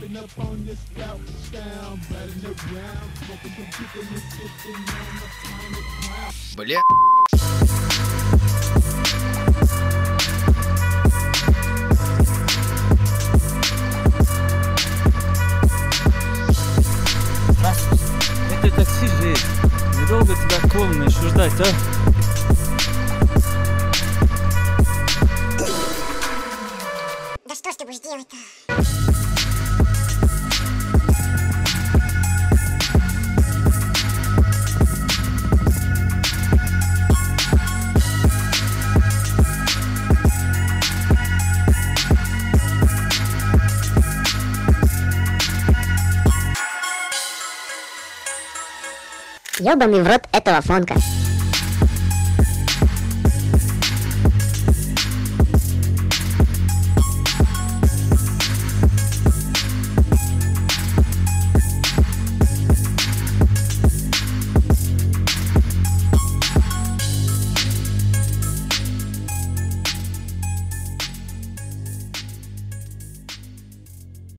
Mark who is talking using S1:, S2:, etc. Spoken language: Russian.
S1: Бля.
S2: Это такси же. Недолго тебя клоуны еще ждать, а?
S3: Да что ж ты будешь делать-то? Ёбаный в рот этого фонка.